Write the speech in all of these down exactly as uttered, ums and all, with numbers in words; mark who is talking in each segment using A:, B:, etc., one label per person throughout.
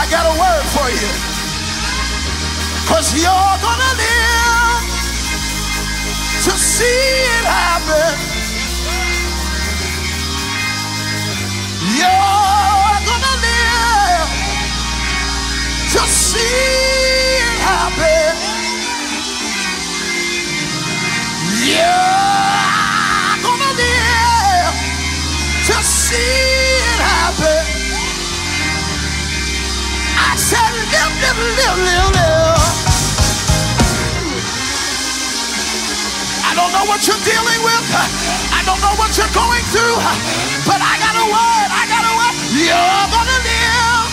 A: I got a word for you. Cause you're gonna live to see it happen. You're gonna live to see it happen. You're gonna live to see it happen. I said live, live, live, live, live. I don't know what you're dealing with. I don't know what you're going through. But I got a word, I got a word. You're gonna live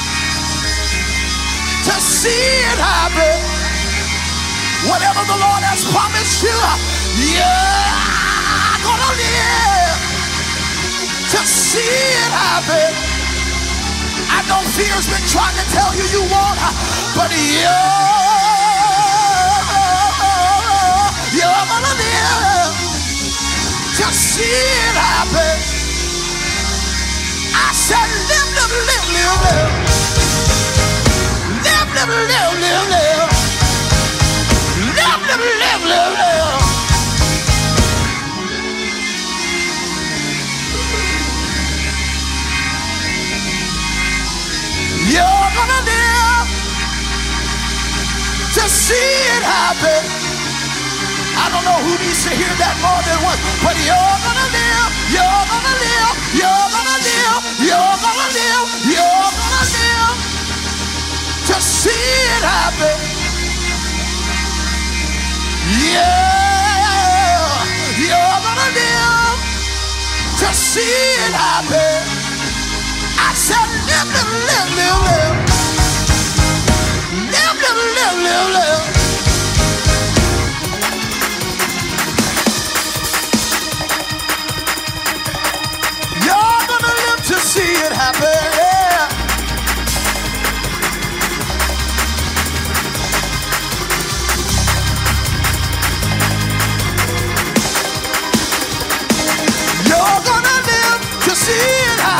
A: to see it happen. Whatever the Lord has promised you, you're gonna live to see it happen. I know fear's been trying to tell you you won't, but you're, you're gonna live to see it happen. I said live, live, live, live, live. Live, live, live, live, live. Live, live, live, live, live. You're gonna live to see it happen. I don't know who needs to hear that more than once, but you're gonna live, you're gonna live, you're gonna live, you're gonna live, you're gonna live to see it happen. Yeah, you're gonna live to see it happen. I said live, live, live, live, live. Live, live, live, live, live. You're gonna live to see it happen, yeah. You're gonna live to see it happen.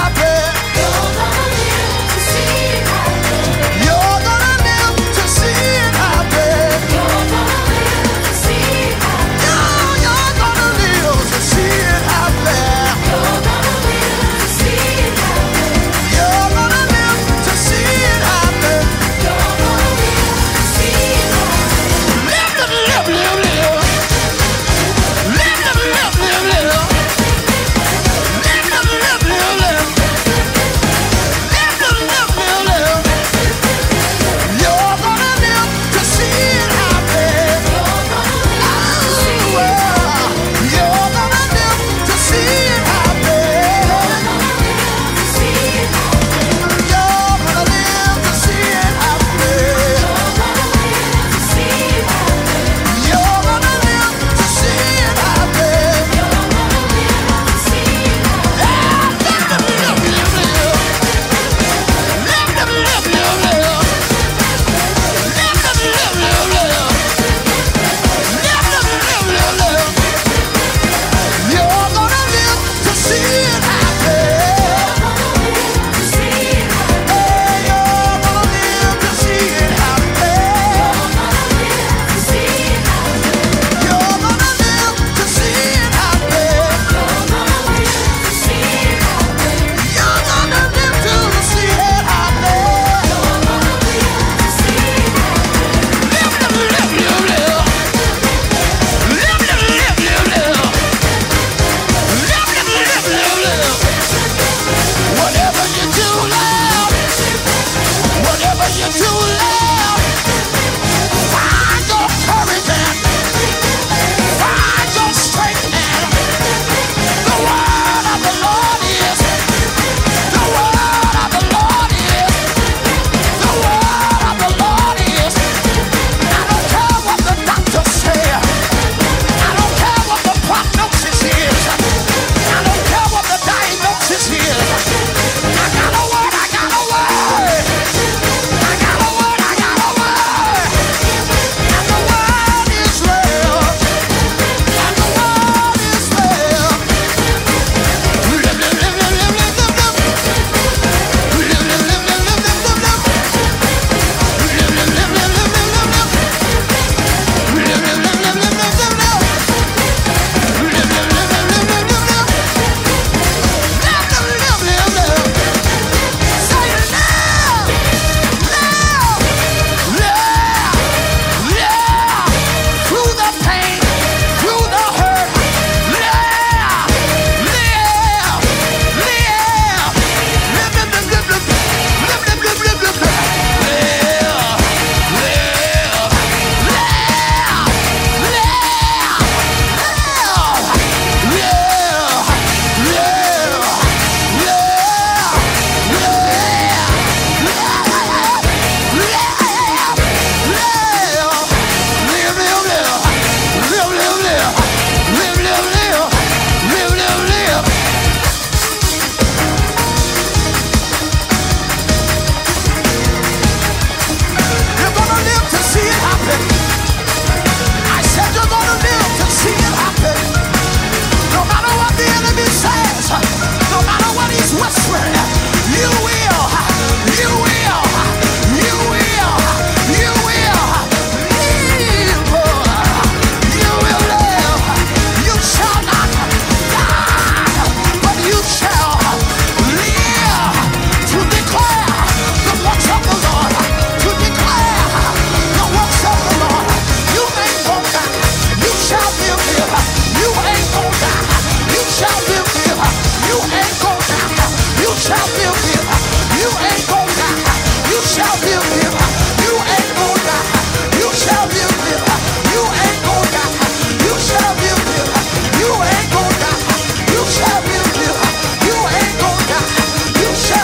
A: shall live here. You ain't gonna die. You shall live here. You ain't gonna die. You shall live here. You ain't gonna die. You shall live here. You ain't gonna die. You shall live here. You ain't gonna die. You shall.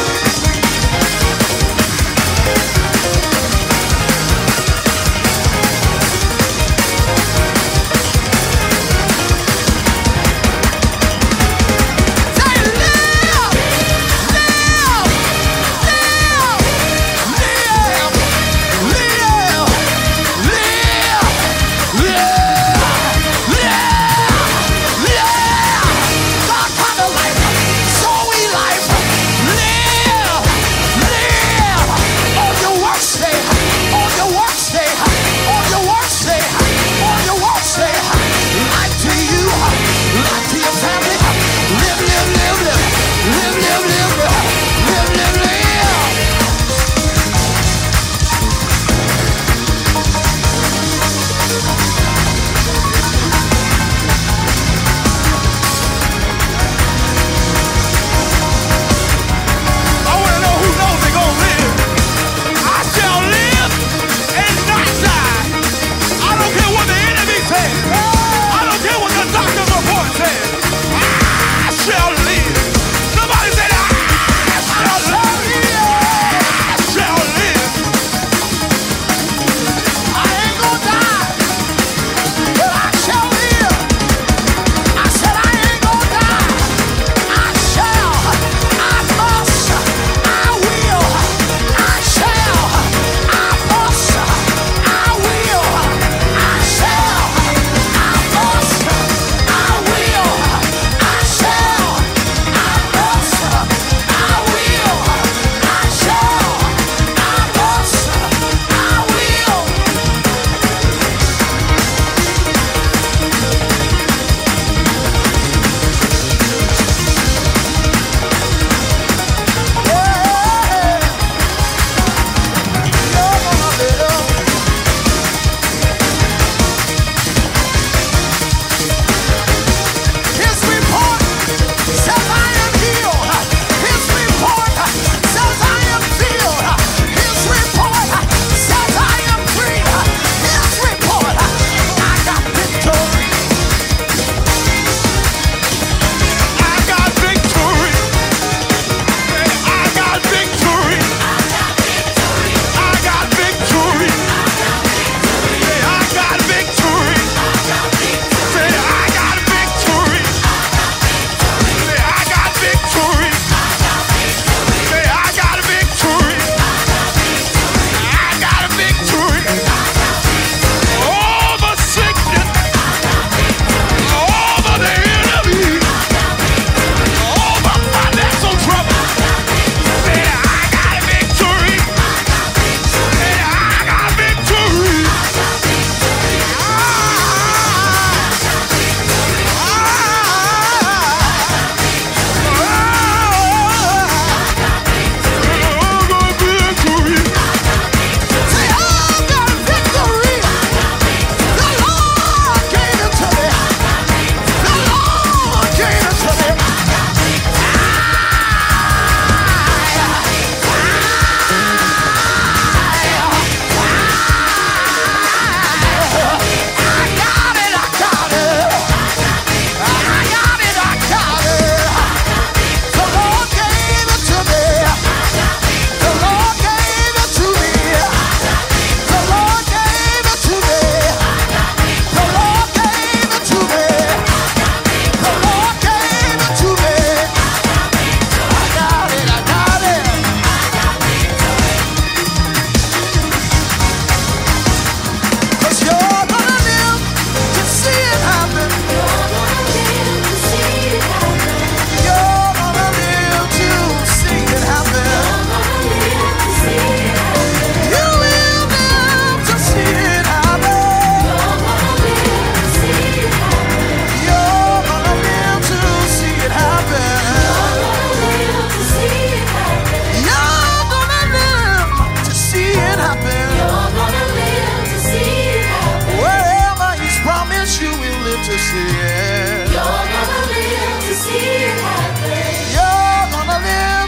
A: to see it. You're gonna live to see it happen. You're gonna live.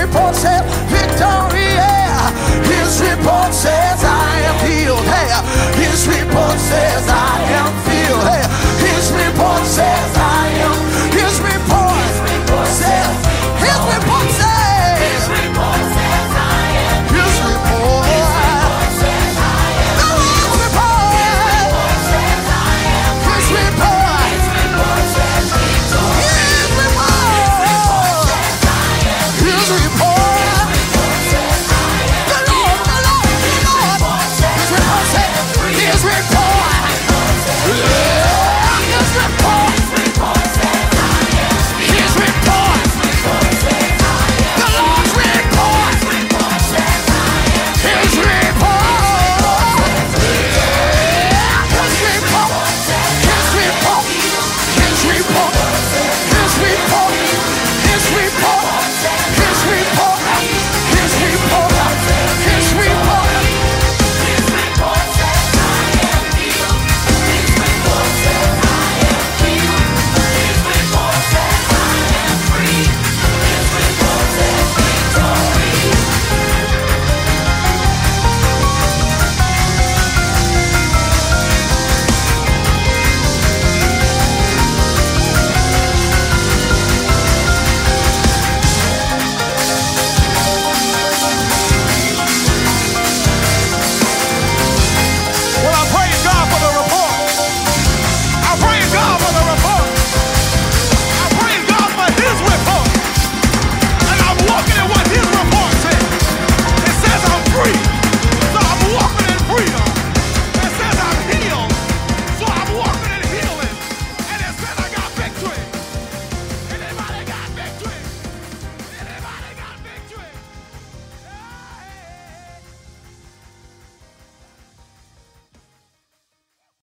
A: report says victory. Yeah. His report says I am healed. Hey, his report says I am filled. Hey, his report says I am. His report says. His report says. His report says I am. His report says I am. The Lord's report says I am. His report. His report says victory. His report says I am. His report.